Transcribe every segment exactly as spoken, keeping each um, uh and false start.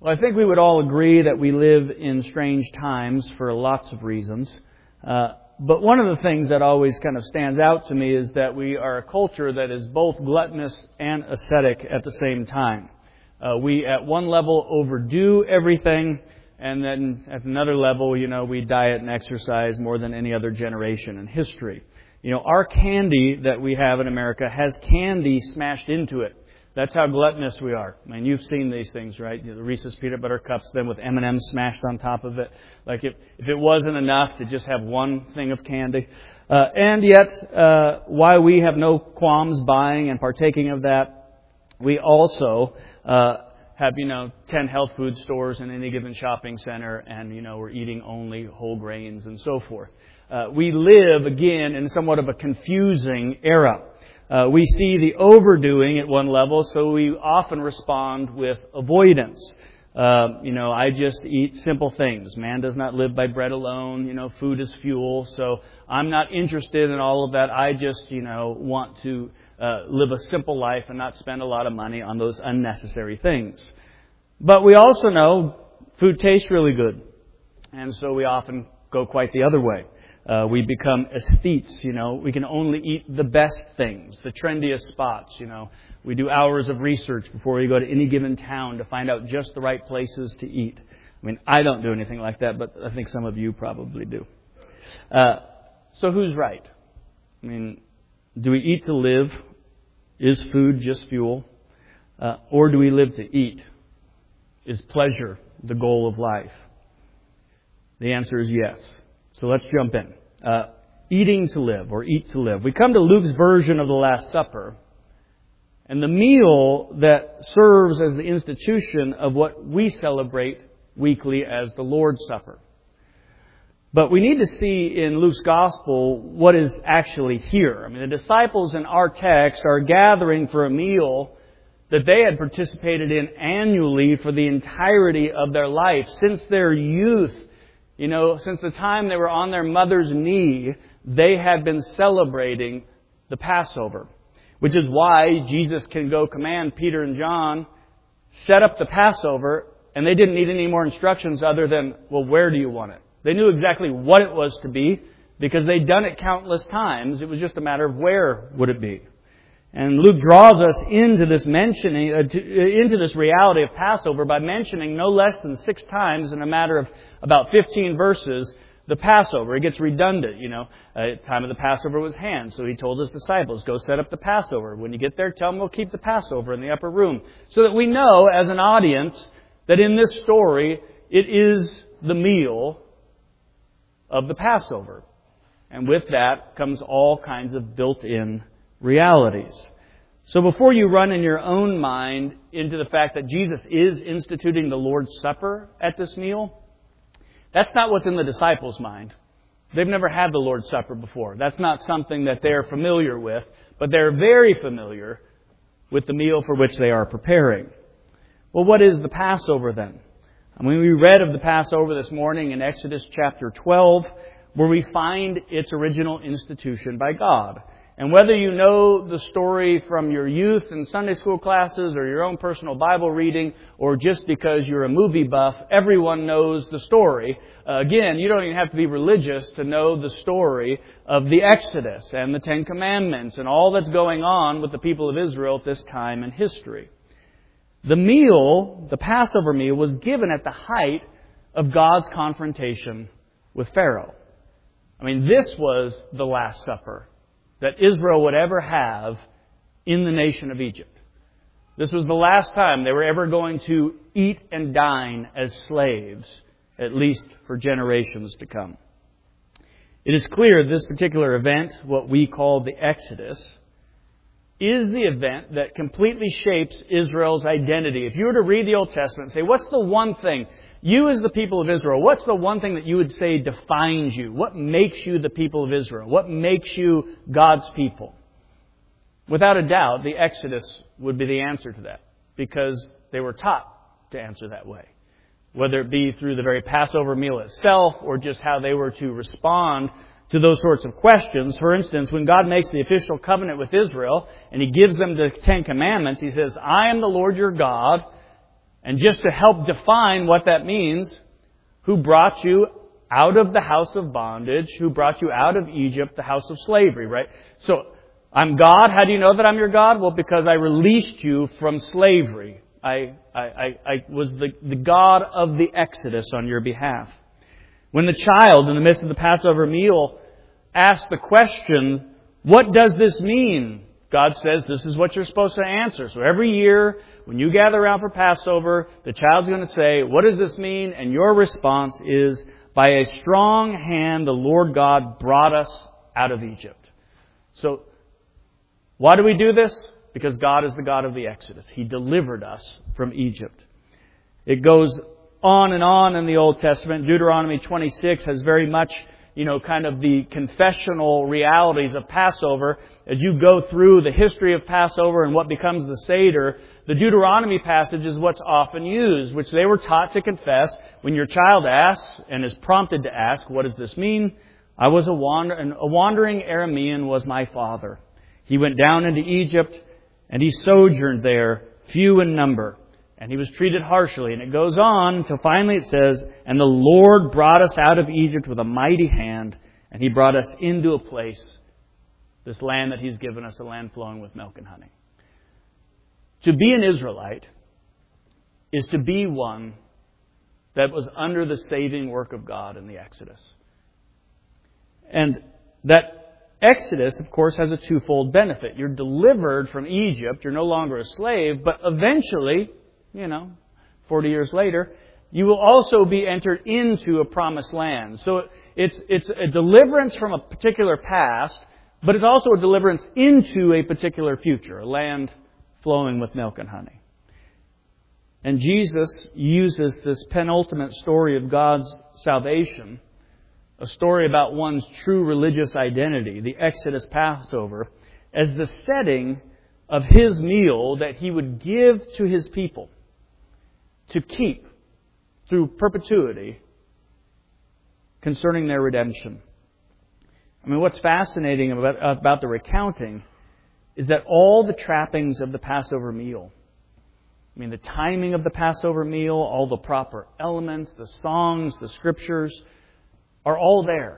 Well, I think we would all agree that we live in strange times for lots of reasons. Uh, but one of the things that always kind of stands out to me is that we are a culture that is both gluttonous and ascetic at the same time. Uh, we, at one level, overdo everything, and then at another level, you know, we diet and exercise more than any other generation in history. You know, our candy that we have in America has candy smashed into it. That's how gluttonous we are. I mean, you've seen these things, right? You know, the Reese's Peanut Butter Cups, then with M and M's smashed on top of it. Like if, if it wasn't enough to just have one thing of candy. Uh, and yet, uh, while we have no qualms buying and partaking of that, we also uh, have, you know, ten health food stores in any given shopping center, and, you know, we're eating only whole grains and so forth. Uh, we live, again, in somewhat of a confusing era. Uh, we see the overdoing at one level, so we often respond with avoidance. Uh, you know, I just eat simple things. Man does not live by bread alone. You know, food is fuel. So I'm not interested in all of that. I just, you know, want to uh, live a simple life and not spend a lot of money on those unnecessary things. But we also know food tastes really good. And so we often go quite the other way. Uh, we become aesthetes, you know. We can only eat the best things, the trendiest spots, you know. We do hours of research before we go to any given town to find out just the right places to eat. I mean, I don't do anything like that, but I think some of you probably do. Uh, so who's right? I mean, do we eat to live? Is food just fuel? Uh, or do we live to eat? Is pleasure the goal of life? The answer is yes. So let's jump in. Uh, eating to live, or eat to live. We come to Luke's version of the Last Supper, and the meal that serves as the institution of what we celebrate weekly as the Lord's Supper. But we need to see in Luke's Gospel what is actually here. I mean, the disciples in our text are gathering for a meal that they had participated in annually for the entirety of their life, since their youth. You know, since the time they were on their mother's knee, they had been celebrating the Passover. Which is why Jesus can go command Peter and John, set up the Passover, and they didn't need any more instructions other than, well, where do you want it? They knew exactly what it was to be, because they'd done it countless times. It was just a matter of where would it be. And Luke draws us into this mentioning, uh, to, into this reality of Passover by mentioning no less than six times in a matter of about fifteen verses the Passover. It gets redundant, you know. Uh, time of the Passover was hand, so he told his disciples, go set up the Passover. When you get there, tell them we'll keep the Passover in the upper room. So that we know as an audience that in this story, it is the meal of the Passover. And with that comes all kinds of built-in realities. So before you run in your own mind into the fact that Jesus is instituting the Lord's Supper at this meal, that's not what's in the disciples' mind. They've never had the Lord's Supper before. That's not something that they're familiar with, but they're very familiar with the meal for which they are preparing. Well, what is the Passover then? I mean, we read of the Passover this morning in Exodus chapter twelve, where we find its original institution by God. And whether you know the story from your youth and Sunday school classes or your own personal Bible reading or just because you're a movie buff, everyone knows the story. Uh, again, you don't even have to be religious to know the story of the Exodus and the Ten Commandments and all that's going on with the people of Israel at this time in history. The meal, the Passover meal, was given at the height of God's confrontation with Pharaoh. I mean, this was the Last Supper that Israel would ever have in the nation of Egypt. This was the last time they were ever going to eat and dine as slaves, at least for generations to come. It is clear this particular event, what we call the Exodus, is the event that completely shapes Israel's identity. If you were to read the Old Testament and say, what's the one thing, you as the people of Israel, what's the one thing that you would say defines you? What makes you the people of Israel? What makes you God's people? Without a doubt, the Exodus would be the answer to that, because they were taught to answer that way. Whether it be through the very Passover meal itself or just how they were to respond to those sorts of questions. For instance, when God makes the official covenant with Israel and He gives them the Ten Commandments, He says, I am the Lord your God, And just to help define what that means, who brought you out of the house of bondage, who brought you out of Egypt, the house of slavery, right? So, I'm God. How do you know that I'm your God? Well, because I released you from slavery. I, I, I, I was the, the God of the Exodus on your behalf. When the child, in the midst of the Passover meal, asked the question, what does this mean? God says this is what you're supposed to answer. So every year, when you gather around for Passover, the child's going to say, what does this mean? And your response is, by a strong hand, the Lord God brought us out of Egypt. So, why do we do this? Because God is the God of the Exodus. He delivered us from Egypt. It goes on and on in the Old Testament. Deuteronomy twenty-six has very much, you know, kind of the confessional realities of Passover. As you go through the history of Passover and what becomes the Seder, the Deuteronomy passage is what's often used, which they were taught to confess. When your child asks and is prompted to ask, what does this mean? I was a, wander- a wandering Aramean was my father. He went down into Egypt, and he sojourned there, few in number. And he was treated harshly. And it goes on until finally it says, and the Lord brought us out of Egypt with a mighty hand, and He brought us into a place, this land that He's given us, a land flowing with milk and honey. To be an Israelite is to be one that was under the saving work of God in the Exodus. And that Exodus, of course, has a twofold benefit. You're delivered from Egypt. You're no longer a slave. But eventually, you know, forty years later, you will also be entered into a promised land. So it's it's a deliverance from a particular past, but it's also a deliverance into a particular future, a land flowing with milk and honey. And Jesus uses this penultimate story of God's salvation, a story about one's true religious identity, the Exodus Passover, as the setting of His meal that He would give to His people to keep through perpetuity concerning their redemption. I mean, what's fascinating about, about the recounting is that all the trappings of the Passover meal, I mean, the timing of the Passover meal, all the proper elements, the songs, the scriptures, are all there.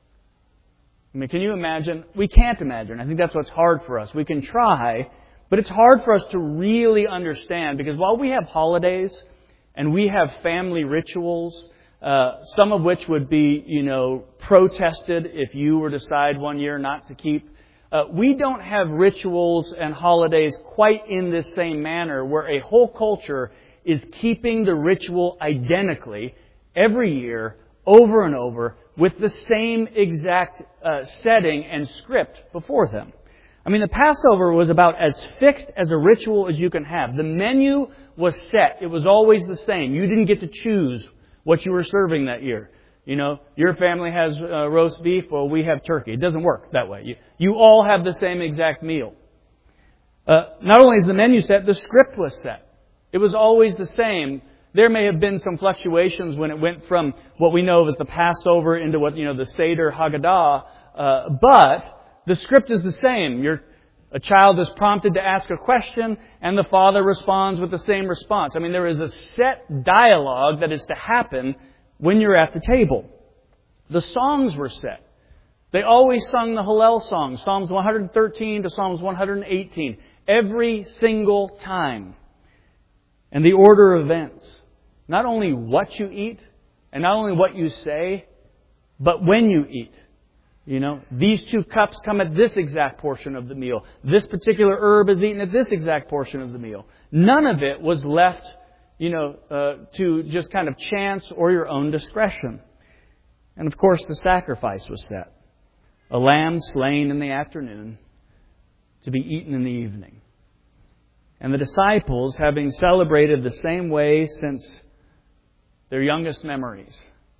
I mean, can you imagine? We can't imagine. I think that's what's hard for us. We can try, but it's hard for us to really understand, because while we have holidays and we have family rituals, uh, some of which would be, you know, protested if you were to decide one year not to keep, uh, we don't have rituals and holidays quite in this same manner, where a whole culture is keeping the ritual identically every year, over and over, with the same exact uh, setting and script before them. I mean, the Passover was about as fixed as a ritual as you can have. The menu was set. It was always the same. You didn't get to choose what you were serving that year. You know, your family has uh, roast beef, well, we have turkey. It doesn't work that way. You, you all have the same exact meal. Uh, not only is the menu set, the script was set. It was always the same. There may have been some fluctuations when it went from what we know as the Passover into what, you know, the Seder Haggadah. Uh, but the script is the same. You're, a child is prompted to ask a question, and the father responds with the same response. I mean, there is a set dialogue that is to happen when you're at the table. The songs were set. They always sung the Hallel songs, Psalms one hundred thirteen to Psalms one hundred eighteen, every single time. And the order of events. Not only what you eat, and not only what you say, but when you eat. You know, these two cups come at this exact portion of the meal. This particular herb is eaten at this exact portion of the meal. None of it was left, you know, uh, to just kind of chance or your own discretion. And of course, the sacrifice was set. A lamb slain in the afternoon to be eaten in the evening. And the disciples, having celebrated the same way since their youngest memories,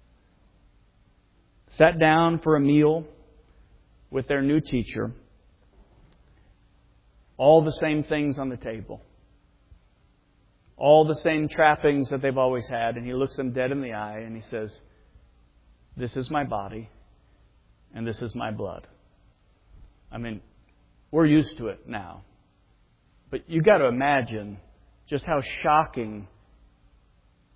sat down for a meal with their new teacher. All the same things on the table. All the same trappings that they've always had. And He looks them dead in the eye and He says, "This is my body and this is my blood." I mean, we're used to it now. But you've got to imagine just how shocking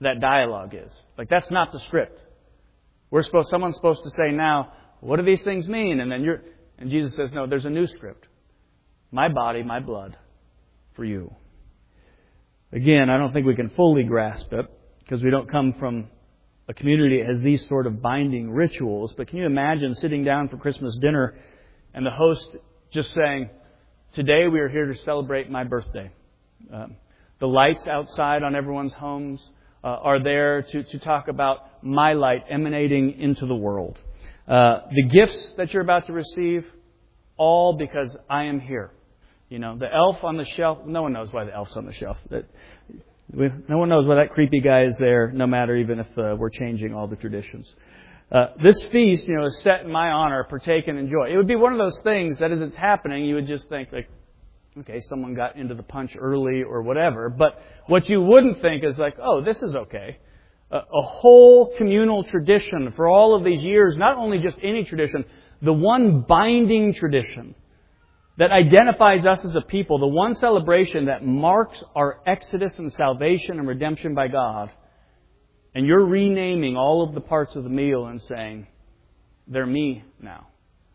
that dialogue is. Like, that's not the script. We're supposed, someone's supposed to say now, what do these things mean? And then you're, and Jesus says, no, there's a new script. My body, my blood for you. Again, I don't think we can fully grasp it because we don't come from a community that has these sort of binding rituals. But can you imagine sitting down for Christmas dinner and the host just saying, today we are here to celebrate my birthday. Um, the lights outside on everyone's homes uh, are there to, to talk about my light emanating into the world. Uh, the gifts that you're about to receive, all because I am here. You know, the elf on the shelf, no one knows why the elf's on the shelf. That, we, no one knows why that creepy guy is there, no matter even if uh, we're changing all the traditions. Uh, this feast, you know, is set in my honor, partake and enjoy. It would be one of those things that as it's happening, you would just think, like, okay, someone got into the punch early or whatever. But what you wouldn't think is like, oh, this is okay. A, a whole communal tradition for all of these years, not only just any tradition, the one binding tradition that identifies us as a people, the one celebration that marks our exodus and salvation and redemption by God. And you're renaming all of the parts of the meal and saying, they're me now.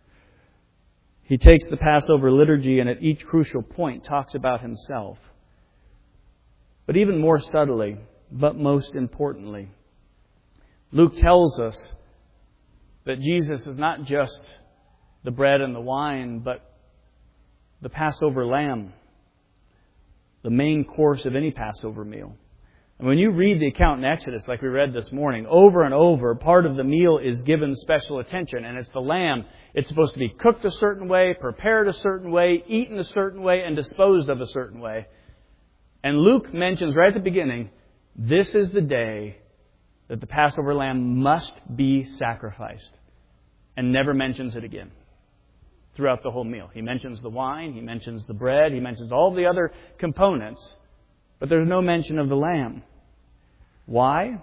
He takes the Passover liturgy and at each crucial point talks about Himself. But even more subtly, but most importantly, Luke tells us that Jesus is not just the bread and the wine, but the Passover lamb, the main course of any Passover meal. And when you read the account in Exodus, like we read this morning, over and over, part of the meal is given special attention, and it's the lamb. It's supposed to be cooked a certain way, prepared a certain way, eaten a certain way, and disposed of a certain way. And Luke mentions right at the beginning, this is the day that the Passover lamb must be sacrificed, and never mentions it again throughout the whole meal. He mentions the wine, he mentions the bread, he mentions all the other components, but there's no mention of the lamb. Why? I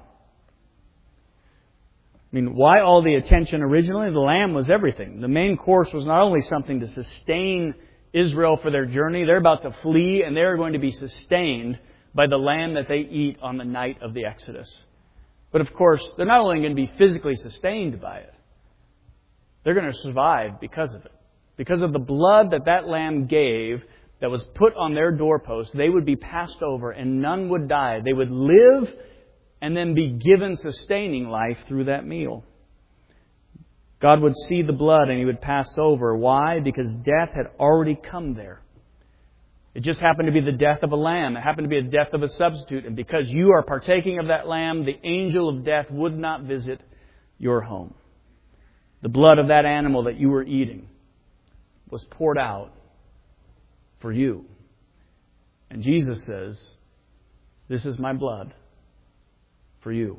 mean, why all the attention originally? The lamb was everything. The main course was not only something to sustain Israel for their journey, they're about to flee and they're going to be sustained by the lamb that they eat on the night of the Exodus. But of course, they're not only going to be physically sustained by it, they're going to survive because of it. Because of the blood that that lamb gave that was put on their doorpost, they would be passed over and none would die. They would live and then be given sustaining life through that meal. God would see the blood and He would pass over. Why? Because death had already come there. It just happened to be the death of a lamb. It happened to be the death of a substitute. And because you are partaking of that lamb, the angel of death would not visit your home. The blood of that animal that you were eating was poured out for you. And Jesus says, this is my blood for you.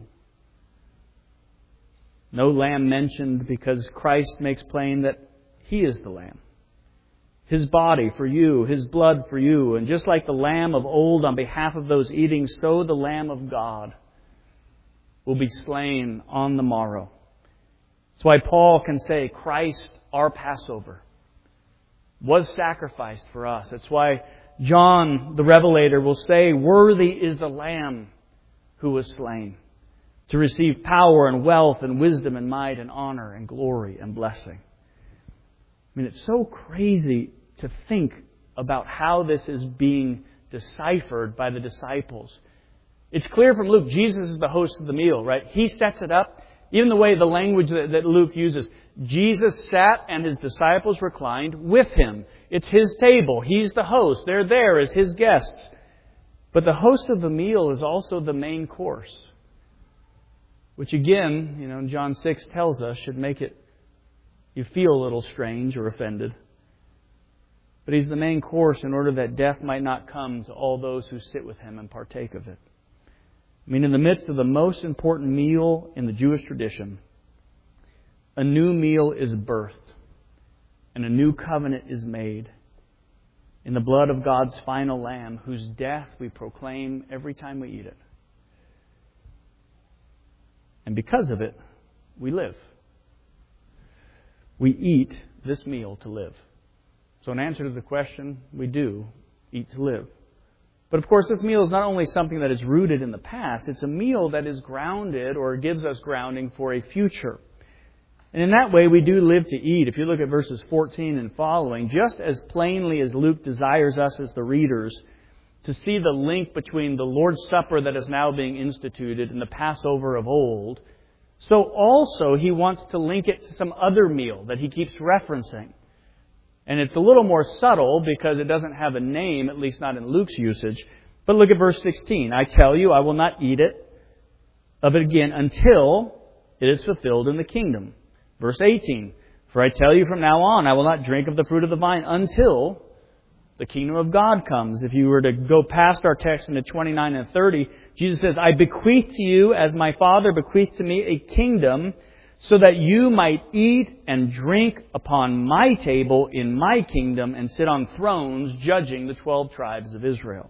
No lamb mentioned because Christ makes plain that He is the lamb. His body for you, His blood for you. And just like the lamb of old on behalf of those eating, so the Lamb of God will be slain on the morrow. That's why Paul can say, Christ, our Passover, was sacrificed for us. That's why John, the Revelator, will say, worthy is the Lamb who was slain to receive power and wealth and wisdom and might and honor and glory and blessing. I mean, it's so crazy to think about how this is being deciphered by the disciples. It's clear from Luke, Jesus is the host of the meal, right? He sets it up. Even the way, the language that, that Luke uses, Jesus sat and His disciples reclined with Him. It's His table. He's the host. They're there as His guests. But the host of the meal is also the main course, which again, you know, John six tells us should make it you feel a little strange or offended. But He's the main course in order that death might not come to all those who sit with Him and partake of it. I mean, in the midst of the most important meal in the Jewish tradition, a new meal is birthed and a new covenant is made in the blood of God's final Lamb, whose death we proclaim every time we eat it. And because of it, we live. We eat this meal to live. So in answer to the question, we do eat to live. But of course, this meal is not only something that is rooted in the past, it's a meal that is grounded or gives us grounding for a future. And in that way, we do live to eat. If you look at verses fourteen and following, just as plainly as Luke desires us as the readers to see the link between the Lord's Supper that is now being instituted and the Passover of old, so also he wants to link it to some other meal that he keeps referencing. And it's a little more subtle because it doesn't have a name, at least not in Luke's usage. But look at verse sixteen. I tell you, I will not eat it of it again until it is fulfilled in the kingdom. Verse eighteen. For I tell you from now on, I will not drink of the fruit of the vine until the kingdom of God comes. If you were to go past our text into twenty-nine and thirty, Jesus says, I bequeath to you, as my Father bequeathed to me, a kingdom, so that you might eat and drink upon my table in my kingdom and sit on thrones judging the twelve tribes of Israel.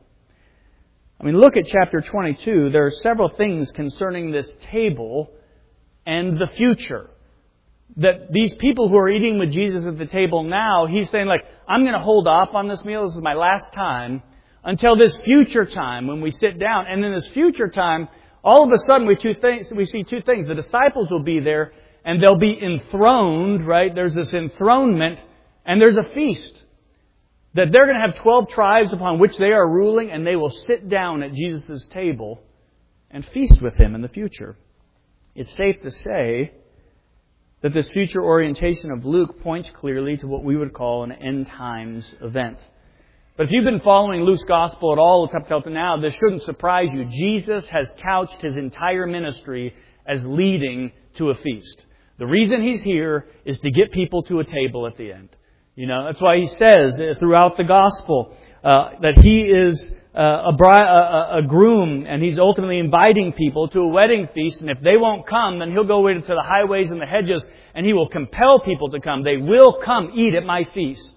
I mean, look at chapter twenty-two. There are several things concerning this table and the future. That these people who are eating with Jesus at the table now, He's saying, like, I'm going to hold off on this meal. This is my last time until this future time when we sit down. And in this future time, all of a sudden we, two things, we see two things. The disciples will be there and they'll be enthroned, right? There's this enthronement and there's a feast. That they're going to have twelve tribes upon which they are ruling, and they will sit down at Jesus' table and feast with Him in the future. It's safe to say that this future orientation of Luke points clearly to what we would call an end times event. But if you've been following Luke's gospel at all up till now, this shouldn't surprise you. Jesus has couched His entire ministry as leading to a feast. The reason He's here is to get people to a table at the end. You know, that's why He says throughout the gospel uh, that He is uh, a, bri- a, a groom, and He's ultimately inviting people to a wedding feast. And if they won't come, then He'll go away to the highways and the hedges, and He will compel people to come. They will come eat at my feast.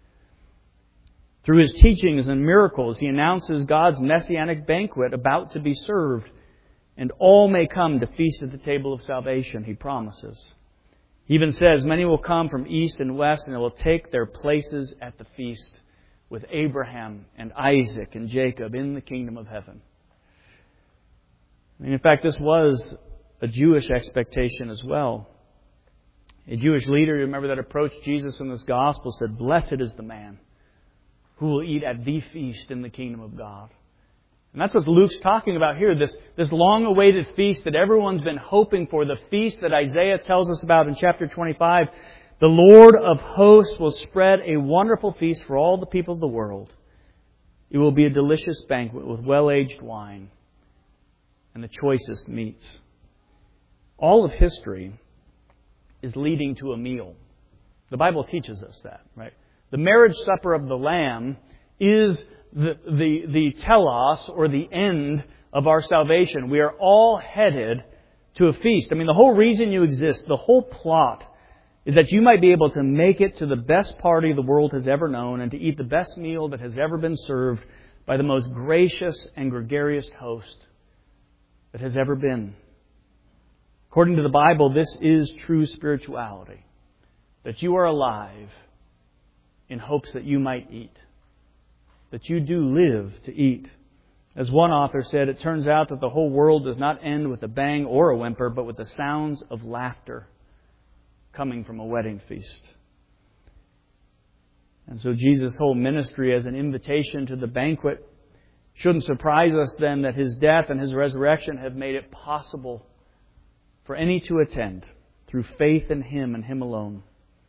Through His teachings and miracles, He announces God's messianic banquet about to be served. And all may come to feast at the table of salvation, He promises. He even says, many will come from east and west, and they will take their places at the feast with Abraham and Isaac and Jacob in the kingdom of heaven. And in fact, this was a Jewish expectation as well. A Jewish leader, you remember, that approached Jesus in this gospel said, blessed is the man who will eat at the feast in the kingdom of God. And that's what Luke's talking about here, this, this long-awaited feast that everyone's been hoping for, the feast that Isaiah tells us about in chapter twenty-five. The Lord of hosts will spread a wonderful feast for all the people of the world. It will be a delicious banquet with well-aged wine and the choicest meats. All of history is leading to a meal. The Bible teaches us that, right? The marriage supper of the Lamb is the, the, the telos, or the end of our salvation. We are all headed to a feast. I mean, the whole reason you exist, the whole plot, is that you might be able to make it to the best party the world has ever known and to eat the best meal that has ever been served by the most gracious and gregarious host that has ever been. According to the Bible, this is true spirituality. That you are alive in hopes that you might eat. That you do live to eat. As one author said, it turns out that the whole world does not end with a bang or a whimper, but with the sounds of laughter coming from a wedding feast. And so Jesus' whole ministry as an invitation to the banquet shouldn't surprise us then that His death and His resurrection have made it possible for any to attend through faith in Him and Him alone.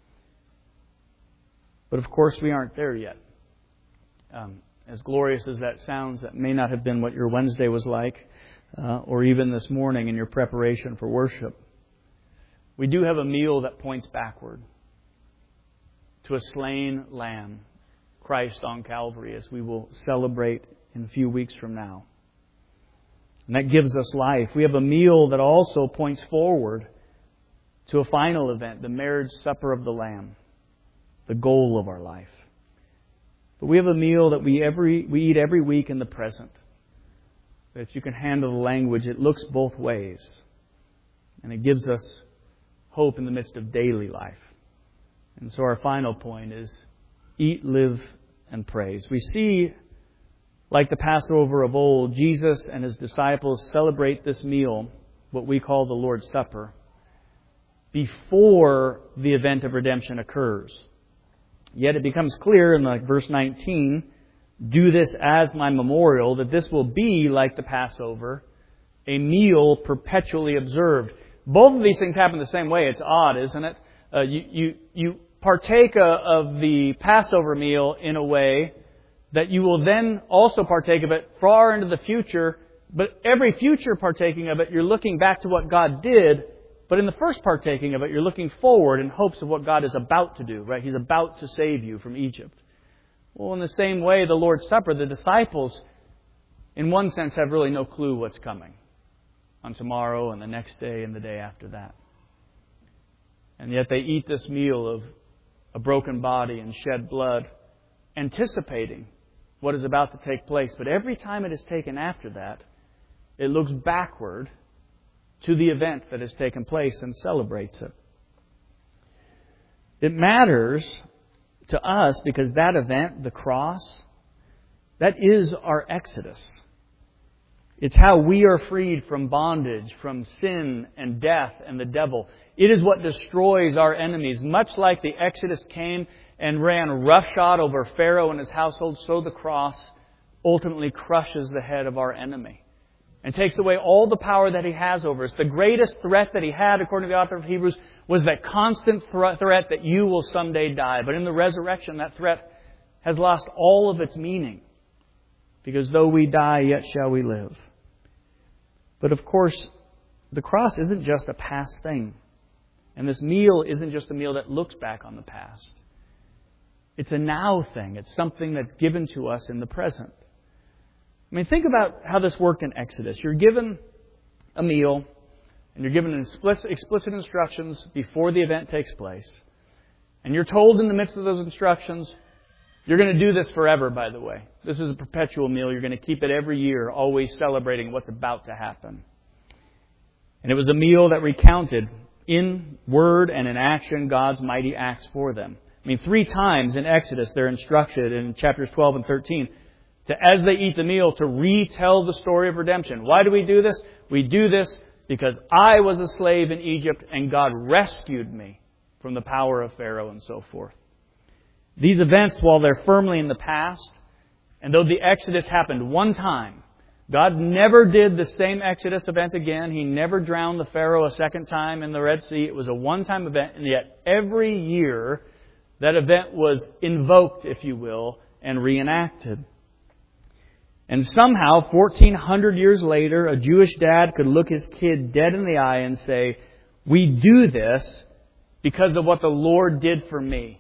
But of course we aren't there yet. Um, as glorious as that sounds, that may not have been what your Wednesday was like, uh, or even this morning in your preparation for worship. We do have a meal that points backward to a slain Lamb, Christ on Calvary, as we will celebrate in a few weeks from now. And that gives us life. We have a meal that also points forward to a final event, the marriage supper of the Lamb, the goal of our life. But we have a meal that we every we eat every week in the present. That you can handle the language. It looks both ways. And it gives us hope in the midst of daily life. And so our final point is eat, live, and praise. We see Like the Passover of old, Jesus and His disciples celebrate this meal, what we call the Lord's Supper, before the event of redemption occurs. Yet it becomes clear in like verse nineteen, do this as my memorial, that this will be like the Passover, a meal perpetually observed. Both of these things happen the same way. It's odd, isn't it? Uh, you, you, you partake uh, of the Passover meal in a way that you will then also partake of it far into the future. But every future partaking of it, you're looking back to what God did. But in the first partaking of it, you're looking forward in hopes of what God is about to do, right? He's about to save you from Egypt. Well, in the same way, the Lord's Supper, the disciples, in one sense, have really no clue what's coming on tomorrow and the next day and the day after that. And yet they eat this meal of a broken body and shed blood, anticipating what is about to take place. But every time it is taken after that, it looks backward to the event that has taken place and celebrates it. It matters to us because that event, the cross, that is our exodus. It's how we are freed from bondage, from sin and death and the devil. It is what destroys our enemies. Much like the Exodus came and ran roughshod over Pharaoh and his household, so the cross ultimately crushes the head of our enemy and takes away all the power that he has over us. The greatest threat that he had, according to the author of Hebrews, was that constant threat that you will someday die. But in the resurrection, that threat has lost all of its meaning. Because though we die, yet shall we live. But of course, the cross isn't just a past thing. And this meal isn't just a meal that looks back on the past. It's a now thing. It's something that's given to us in the present. I mean, think about how this worked in Exodus. You're given a meal, and you're given explicit, explicit instructions before the event takes place. And you're told in the midst of those instructions, you're going to do this forever, by the way. This is a perpetual meal. You're going to keep it every year, always celebrating what's about to happen. And it was a meal that recounted in word and in action God's mighty acts for them. I mean, three times in Exodus they're instructed in chapters twelve and thirteen to, as they eat the meal, to retell the story of redemption. Why do we do this? We do this because I was a slave in Egypt and God rescued me from the power of Pharaoh and so forth. These events, while they're firmly in the past, and though the Exodus happened one time, God never did the same Exodus event again. He never drowned the Pharaoh a second time in the Red Sea. It was a one-time event, and yet every year that event was invoked, if you will, and reenacted. And somehow, fourteen hundred years later, a Jewish dad could look his kid dead in the eye and say, we do this because of what the Lord did for me.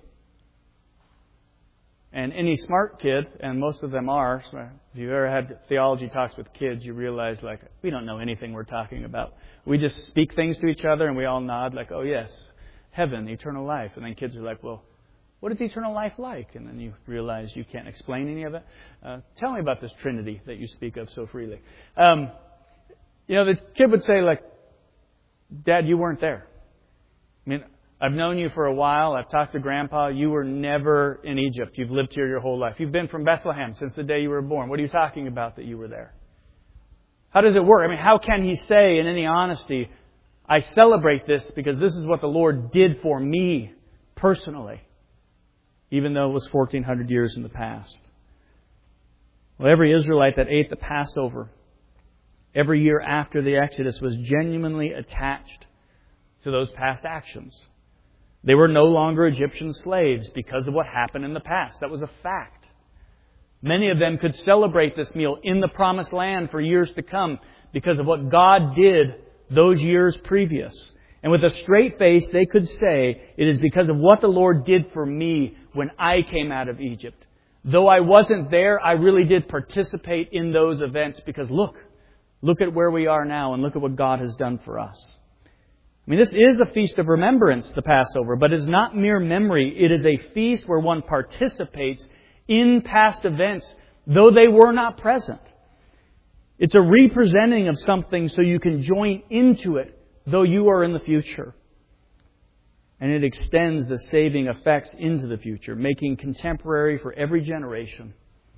And any smart kid, and most of them are, so if you've ever had theology talks with kids, you realize, like, we don't know anything we're talking about. We just speak things to each other and we all nod like, oh yes, heaven, eternal life. And then kids are like, well, what is eternal life like? And then you realize you can't explain any of it. Uh, tell me about this Trinity that you speak of so freely. Um, you know, the kid would say, like, Dad, you weren't there. I mean, I've known you for a while. I've talked to Grandpa. You were never in Egypt. You've lived here your whole life. You've been from Bethlehem since the day you were born. What are you talking about that you were there? How does it work? I mean, how can he say in any honesty, I celebrate this because this is what the Lord did for me personally, even though it was fourteen hundred years in the past? Well, every Israelite that ate the Passover every year after the Exodus was genuinely attached to those past actions. They were no longer Egyptian slaves because of what happened in the past. That was a fact. Many of them could celebrate this meal in the Promised Land for years to come because of what God did those years previous. And with a straight face, they could say, it is because of what the Lord did for me when I came out of Egypt. Though I wasn't there, I really did participate in those events because look, look at where we are now and look at what God has done for us. I mean, this is a feast of remembrance, the Passover, but it's not mere memory. It is a feast where one participates in past events, though they were not present. It's a representing of something so you can join into it, though you are in the future. And it extends the saving effects into the future, making contemporary for every generation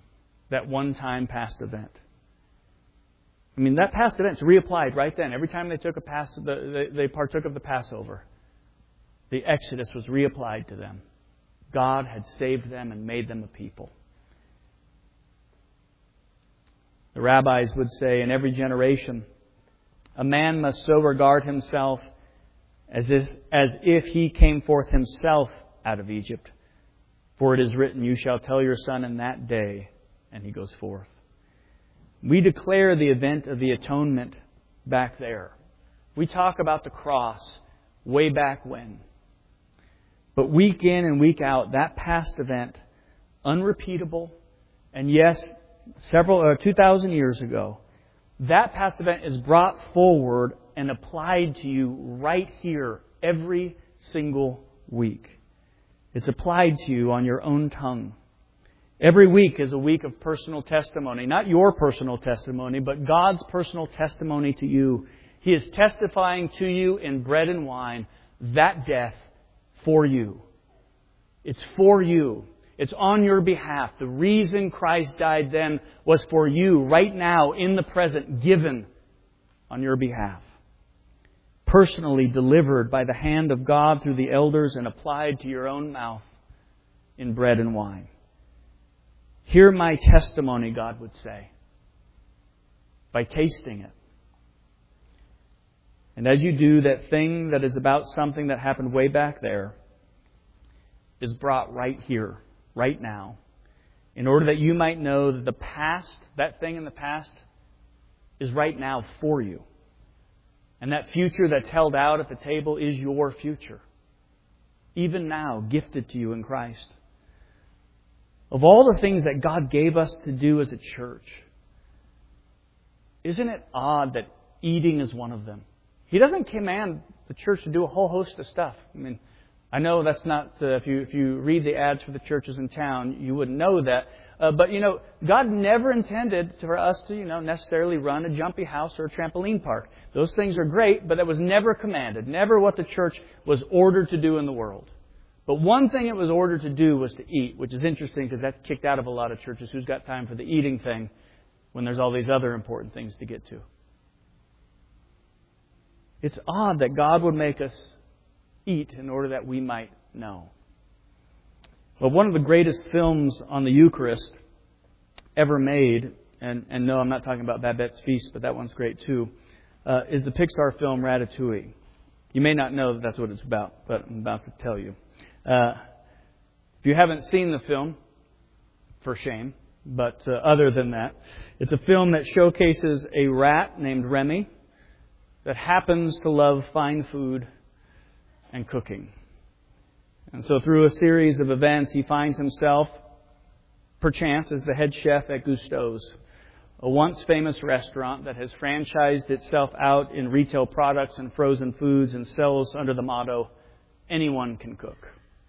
that one-time past event. I mean, that past event's reapplied right then. Every time they took a pass, they, they partook of the Passover, the Exodus was reapplied to them. God had saved them and made them a people. The rabbis would say, in every generation, a man must so regard himself as if, as if he came forth himself out of Egypt. For it is written, you shall tell your son in that day, and he goes forth. We declare the event of the atonement back there. We talk about the cross way back when. But week in and week out, that past event, unrepeatable, and yes, several, uh, two thousand years ago, that past event is brought forward and applied to you right here every single week. It's applied to you on your own tongue. Every week is a week of personal testimony. Not your personal testimony, but God's personal testimony to you. He is testifying to you in bread and wine that death for you. It's for you. It's on your behalf. The reason Christ died then was for you right now in the present, given on your behalf. Personally delivered by the hand of God through the elders and applied to your own mouth in bread and wine. Hear my testimony, God would say, by tasting it. And as you do, that thing that is about something that happened way back there is brought right here, right now, in order that you might know that the past, that thing in the past, is right now for you. And that future that's held out at the table is your future. Even now, gifted to you in Christ. Of all the things that God gave us to do as a church, isn't it odd that eating is one of them? He doesn't command the church to do a whole host of stuff. I mean, I know that's not, uh, if you if you read the ads for the churches in town, you wouldn't know that. Uh, but, you know, God never intended for us to, you know, necessarily run a jumpy house or a trampoline park. Those things are great, but that was never commanded. Never what the church was ordered to do in the world. But one thing it was ordered to do was to eat, which is interesting because that's kicked out of a lot of churches. Who's got time for the eating thing when there's all these other important things to get to? It's odd that God would make us eat in order that we might know. But one of the greatest films on the Eucharist ever made, and, and no, I'm not talking about Babette's Feast, but that one's great too, uh, is the Pixar film Ratatouille. You may not know that that's what it's about, but I'm about to tell you. Uh, if you haven't seen the film, for shame, but uh, other than that, it's a film that showcases a rat named Remy that happens to love fine food and cooking. And so through a series of events, he finds himself, perchance, as the head chef at Gusteau's, a once famous restaurant that has franchised itself out in retail products and frozen foods and sells under the motto, anyone can cook.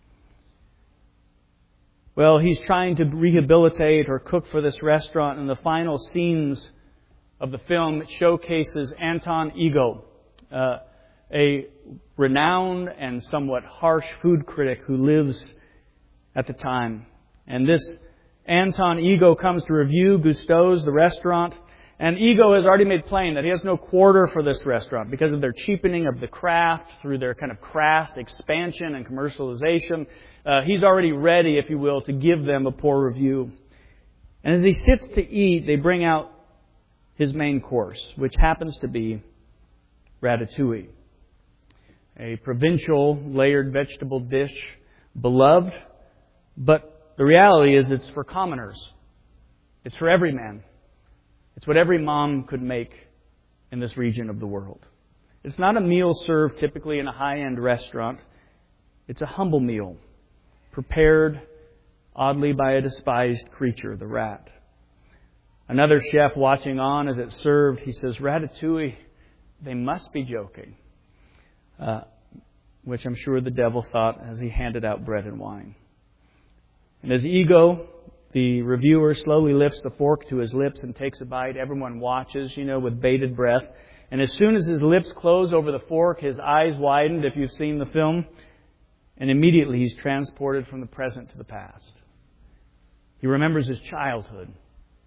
Well, he's trying to rehabilitate or cook for this restaurant, and the final scenes of the film showcases Anton Ego, uh, a renowned and somewhat harsh food critic who lives at the time. And this Anton Ego comes to review Gusteau's, the restaurant, and Ego has already made plain that he has no quarter for this restaurant because of their cheapening of the craft through their kind of crass expansion and commercialization. Uh, he's already ready, if you will, to give them a poor review. And as he sits to eat, they bring out his main course, which happens to be ratatouille, a provincial layered vegetable dish, beloved, but the reality is it's for commoners. It's for every man. It's what every mom could make in this region of the world. It's not a meal served typically in a high-end restaurant. It's a humble meal, prepared oddly by a despised creature, the rat. Another chef watching on as it's served, he says, ratatouille, they must be joking. Uh, which I'm sure the devil thought as he handed out bread and wine. And as Ego, the reviewer, slowly lifts the fork to his lips and takes a bite, everyone watches, you know, with bated breath. And as soon as his lips close over the fork, his eyes widened, if you've seen the film, and immediately he's transported from the present to the past. He remembers his childhood,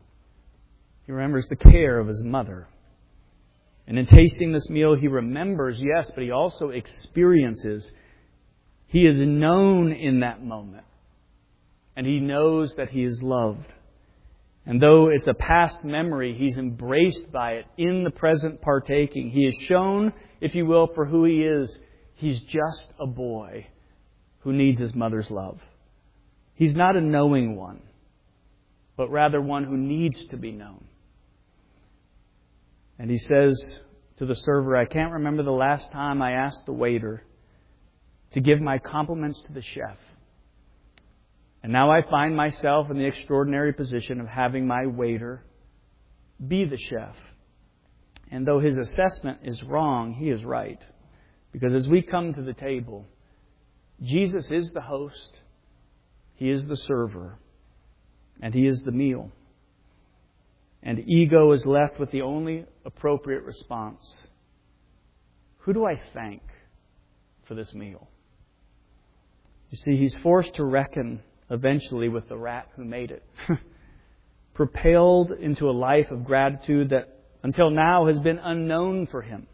He remembers the care of his mother. And in tasting this meal, he remembers, yes, but he also experiences. He is known in that moment. And he knows that he is loved. And though it's a past memory, he's embraced by it in the present partaking. He is shown, if you will, for who he is. He's just a boy who needs his mother's love. He's not a knowing one, but rather one who needs to be known. And he says to the server, I can't remember the last time I asked the waiter to give my compliments to the chef. And now I find myself in the extraordinary position of having my waiter be the chef. And though his assessment is wrong, he is right. Because as we come to the table, Jesus is the host, He is the server, and He is the meal. And ego is left with the only appropriate response. Who do I thank for this meal? You see, he's forced to reckon eventually with the rat who made it. Propelled into a life of gratitude that until now has been unknown for him.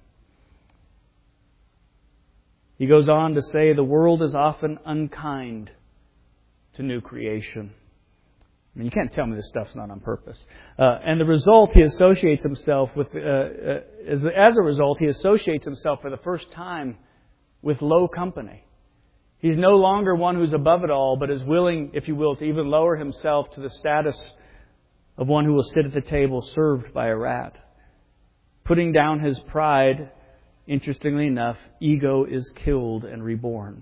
He goes on to say, the world is often unkind to new creation. I mean, you can't tell me this stuff's not on purpose. Uh, and the result, he associates himself with, uh, uh, as, as a result, he associates himself for the first time with low company. He's no longer one who's above it all, but is willing, if you will, to even lower himself to the status of one who will sit at the table served by a rat. Putting down his pride, interestingly enough, ego is killed and reborn.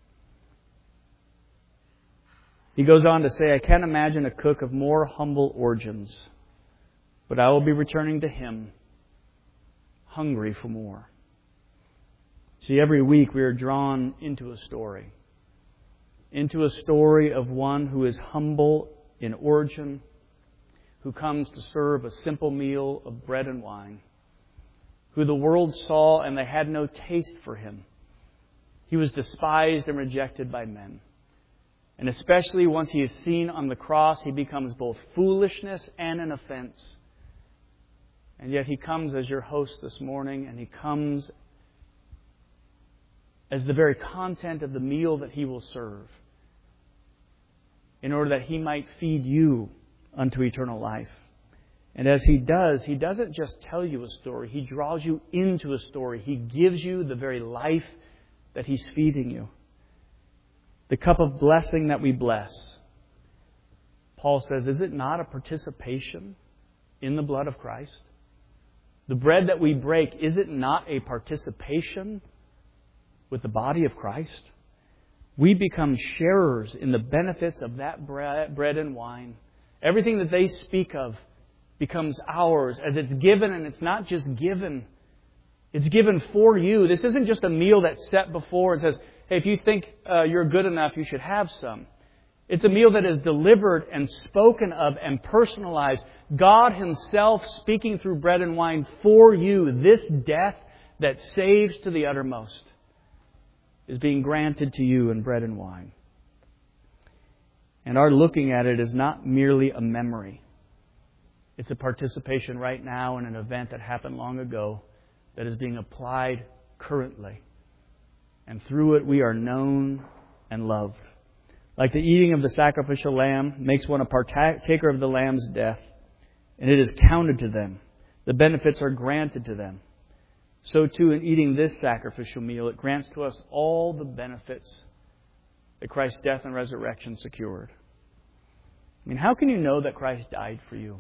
He goes on to say, I can't imagine a cook of more humble origins, but I will be returning to Him, hungry for more. See, every week we are drawn into a story. Into a story of one who is humble in origin, who comes to serve a simple meal of bread and wine, who the world saw and they had no taste for Him. He was despised and rejected by men. And especially once He is seen on the cross, He becomes both foolishness and an offense. And yet He comes as your host this morning, and He comes as the very content of the meal that He will serve, in order that He might feed you unto eternal life. And as He does, He doesn't just tell you a story. He draws you into a story. He gives you the very life that He's feeding you. The cup of blessing that we bless, Paul says, is it not a participation in the blood of Christ? The bread that we break, is it not a participation with the body of Christ? We become sharers in the benefits of that bread and wine. Everything that they speak of becomes ours as it's given, and it's not just given. It's given for you. This isn't just a meal that's set before and says, hey, if you think uh, you're good enough, you should have some. It's a meal that is delivered and spoken of and personalized. God Himself speaking through bread and wine for you. This death that saves to the uttermost is being granted to you in bread and wine. And our looking at it is not merely a memory. It's a participation right now in an event that happened long ago that is being applied currently. And through it we are known and loved. Like the eating of the sacrificial lamb makes one a partaker of the lamb's death, and it is counted to them. The benefits are granted to them. So too in eating this sacrificial meal, it grants to us all the benefits that Christ's death and resurrection secured. I mean, how can you know that Christ died for you?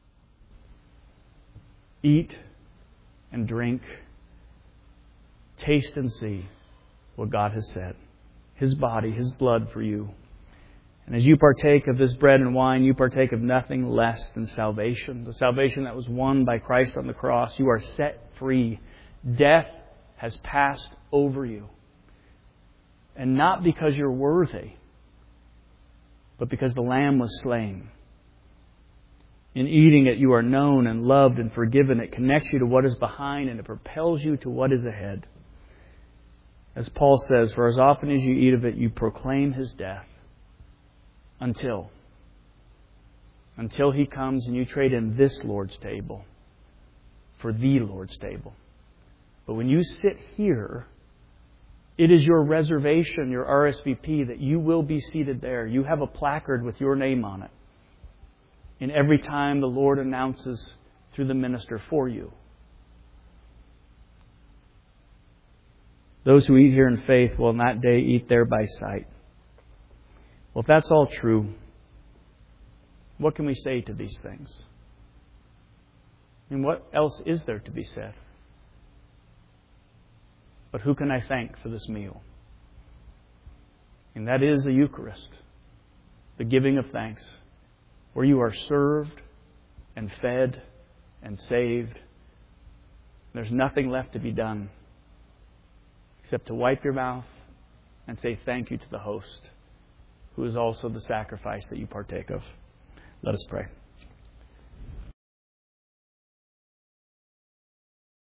Eat and drink. Taste and see what God has said. His body, His blood for you. And as you partake of this bread and wine, you partake of nothing less than salvation. The salvation that was won by Christ on the cross. You are set free. Death has passed over you. And not because you're worthy, but because the Lamb was slain. In eating it, you are known and loved and forgiven. It connects you to what is behind, and it propels you to what is ahead. As Paul says, for as often as you eat of it, you proclaim His death until until He comes and you trade in this Lord's table for the Lord's table. But when you sit here, it is your reservation, your R S V P, that you will be seated there. You have a placard with your name on it. And every time the Lord announces through the minister for you. Those who eat here in faith will in that day eat there by sight. Well, if that's all true, what can we say to these things? And what else is there to be said? But who can I thank for this meal? And that is the Eucharist, the giving of thanks, where you are served and fed and saved. There's nothing left to be done except to wipe your mouth and say thank you to the host, who is also the sacrifice that you partake of. Let us pray.